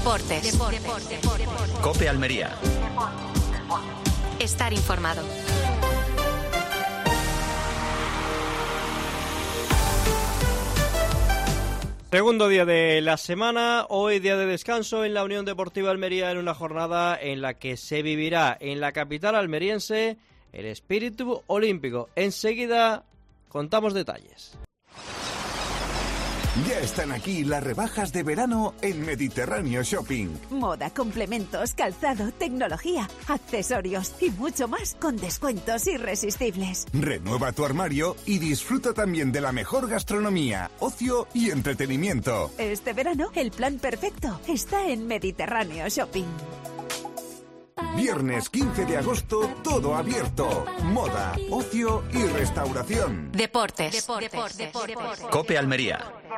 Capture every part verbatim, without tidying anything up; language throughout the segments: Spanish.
Deportes. Deportes. Deportes. Deportes. COPE Almería. Estar informado. Segundo día de la semana, hoy día de descanso en la Unión Deportiva Almería, en una jornada en la que se vivirá en la capital almeriense el espíritu olímpico. Enseguida contamos detalles. Ya están aquí las rebajas de verano en Mediterráneo Shopping. Moda, complementos, calzado, tecnología, accesorios y mucho más con descuentos irresistibles. Renueva tu armario y disfruta también de la mejor gastronomía, ocio y entretenimiento. Este verano el plan perfecto está en Mediterráneo Shopping. Viernes quince de agosto, todo abierto. Moda, ocio y restauración. Deportes. Deportes. Deportes. Deportes. COPE Almería.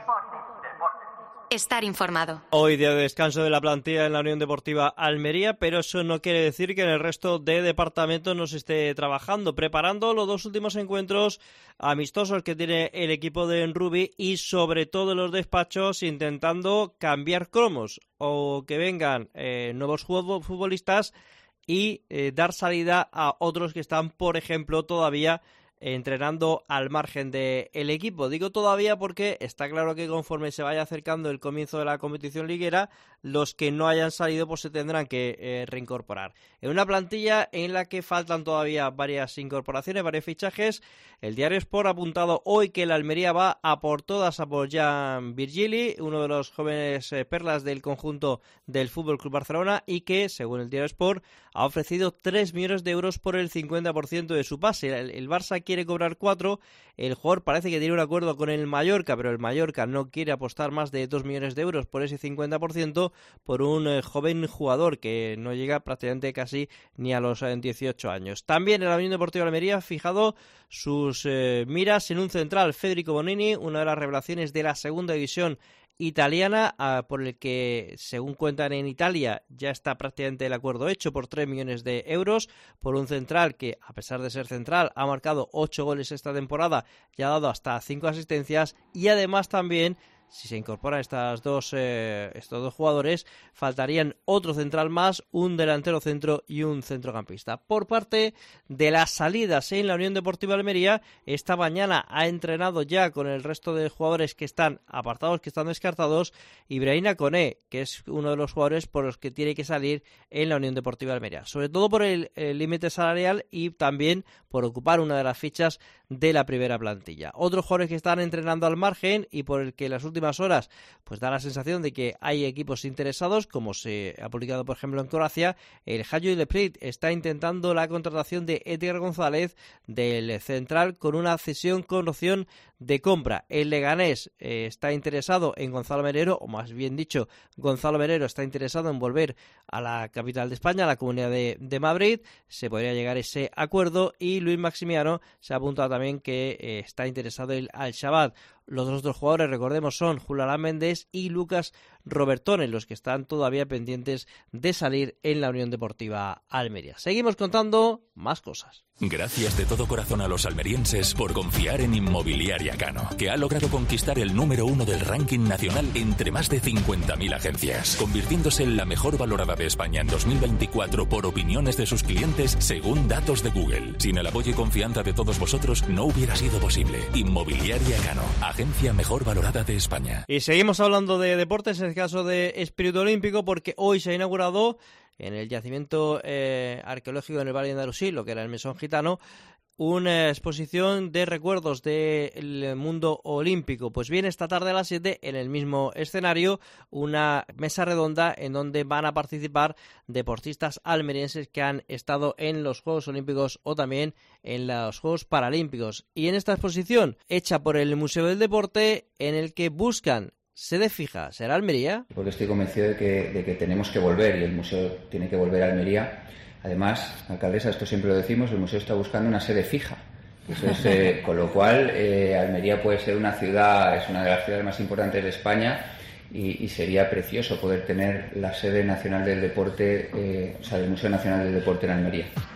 Estar informado. Hoy día de descanso de la plantilla en la Unión Deportiva Almería, pero eso no quiere decir que en el resto de departamentos no se esté trabajando, preparando los dos últimos encuentros amistosos que tiene el equipo de Enrubi y sobre todo en los despachos intentando cambiar cromos o que vengan eh, nuevos futbolistas y eh, dar salida a otros que están, por ejemplo, todavía entrenando al margen del equipo. Digo todavía porque está claro que conforme se vaya acercando el comienzo de la competición liguera, los que no hayan salido pues se tendrán que eh, reincorporar. En una plantilla en la que faltan todavía varias incorporaciones, varios fichajes, el Diario Sport ha apuntado hoy que la Almería va a por todas a por Jan Virgili, uno de los jóvenes eh, perlas del conjunto del F C Barcelona y que, según el Diario Sport, ha ofrecido tres millones de euros por el cincuenta por ciento de su pase. El, el Barça quiere cobrar cuatro, el jugador parece que tiene un acuerdo con el Mallorca, pero el Mallorca no quiere apostar más de dos millones de euros por ese cincuenta por ciento por un eh, joven jugador que no llega prácticamente casi ni a los eh, dieciocho años. También el Unión Deportiva Almería ha fijado sus eh, miras en un central, Federico Bonini, una de las revelaciones de la segunda división italiana, uh, por el que, según cuentan en Italia, ya está prácticamente el acuerdo hecho por tres millones de euros, por un central que, a pesar de ser central, ha marcado ocho goles esta temporada y ha dado hasta cinco asistencias, y además también, si se incorporan estas dos, eh, estos dos jugadores, faltarían otro central más, un delantero centro y un centrocampista. Por parte de las salidas en la Unión Deportiva Almería, esta mañana ha entrenado ya con el resto de jugadores que están apartados, que están descartados, Ibrahima Koné, que es uno de los jugadores por los que tiene que salir en la Unión Deportiva Almería, sobre todo por el límite salarial y también por ocupar una de las fichas de la primera plantilla. Otros jugadores que están entrenando al margen y por el que las últimas horas pues da la sensación de que hay equipos interesados, como se ha publicado por ejemplo en Croacia. El Hajduk Split está intentando la contratación de Edgar González del central con una cesión con opción de compra. El Leganés eh, está interesado en Gonzalo Merero, o más bien dicho, Gonzalo Merero está interesado en volver a la capital de España, a la Comunidad de, de Madrid. Se podría llegar a ese acuerdo, y Luis Maximiano se ha apuntado también que eh, está interesado en Al-Shabaab. Los otros jugadores, recordemos, son Julián Méndez y Lucas Robertone, los que están todavía pendientes de salir en la Unión Deportiva Almería. Seguimos contando más cosas. Gracias de todo corazón a los almerienses por confiar en Inmobiliaria Cano, que ha logrado conquistar el número uno del ranking nacional entre más de cincuenta mil agencias, convirtiéndose en la mejor valorada de España en dos mil veinticuatro por opiniones de sus clientes según datos de Google. Sin el apoyo y confianza de todos vosotros no hubiera sido posible. Inmobiliaria Cano, agencia mejor valorada de España. Y seguimos hablando de deportes, en el caso de espíritu olímpico, porque hoy se ha inaugurado en el yacimiento eh, arqueológico en el Valle de Andalusí, lo que era el Mesón Gitano, una exposición de recuerdos del mundo olímpico. Pues bien, esta tarde a las siete, en el mismo escenario, una mesa redonda en donde van a participar deportistas almerienses que han estado en los Juegos Olímpicos o también en los Juegos Paralímpicos. Y en esta exposición, hecha por el Museo del Deporte, en el que buscan sede fija, ¿será Almería? Porque estoy convencido de que, de que tenemos que volver, y el museo tiene que volver a Almería. Además, alcaldesa, esto siempre lo decimos, el museo está buscando una sede fija. Eso es, eh, con lo cual, eh, Almería puede ser una ciudad, es una de las ciudades más importantes de España, y, y sería precioso poder tener la sede nacional del deporte, eh, o sea, del Museo Nacional del Deporte en Almería.